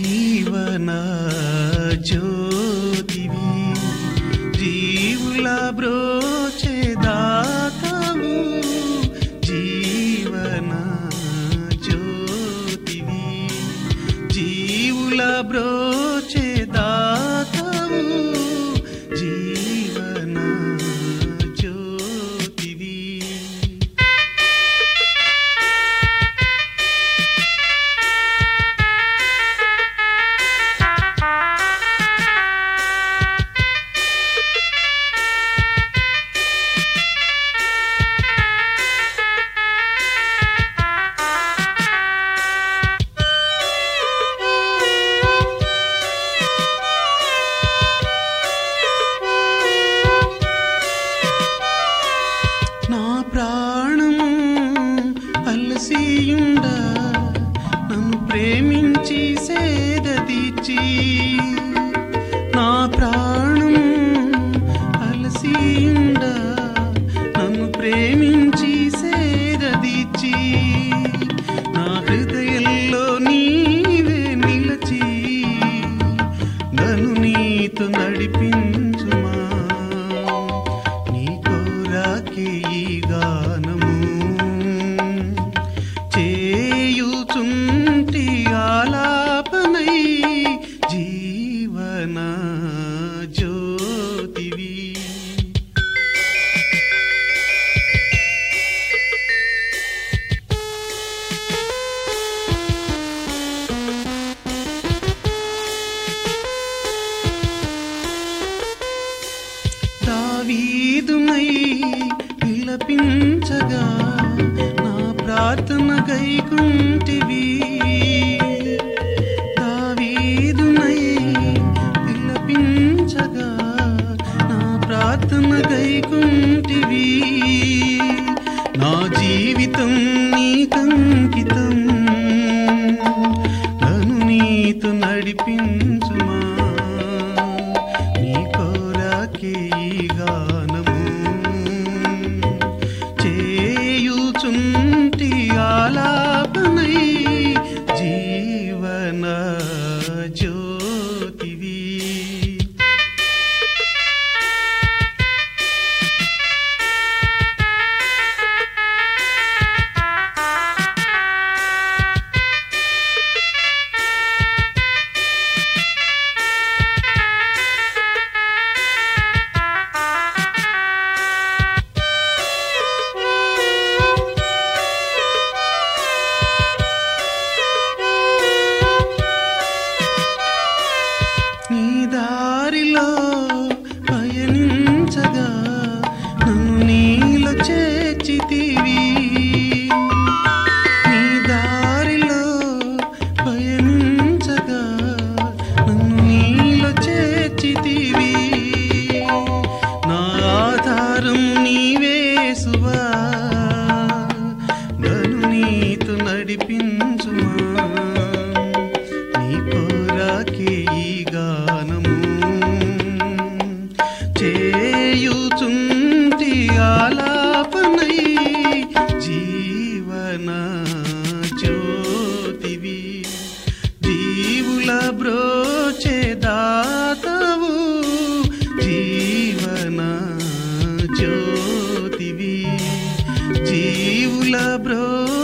జీవన జ్యోతివి, జీవుల బ్రోచెదాతవు, జీవన జ్యోతివి, జీవుల బ్రోచెదాతవు, జీవన జ్యోతివి. నా ప్రాణము అలసియుండ నన్ను ప్రేమించి సేదదీచి, నా ప్రాణము అలసియుండ నన్ను ప్రేమించి సేదదీచి, నా హృదయంలో నీవే నిలచి నన్ను నీతో నడిపించుమా. నీ కోరాకే ఈ గానము చేయుచుంటి ఆలాపనై, జీవన జ్యోతివి. దావీదునై విలపించగా నా ప్రార్థన గైకుంటివి, దావీదునై విలపించగా నా ప్రార్థన గైకుంటివి, నా జీవితం నీకంకితం నన్ను నీతో నడిపించుమా. నీ కోరాకే ఈ గానము చేయుచుంటి ఆలాపనై, జీవన జ్యోతివి. నీ దారిలో పయనించగా నన్ను నీలో చేర్చితివి, నీ దారిలో పయనించగా నన్ను నీలో చేర్చితివి, నా ఆధారం నీవేసువా నన్ను నీతో నడిపించుమా. నీ కోరాకే ఈ గానము చేయుచుంటి ఆలాపనై, జీవన జ్యోతివి, జీవుల బ్రోచెదాతవు, జీవన జ్యోతివి, జీవుల బ్రో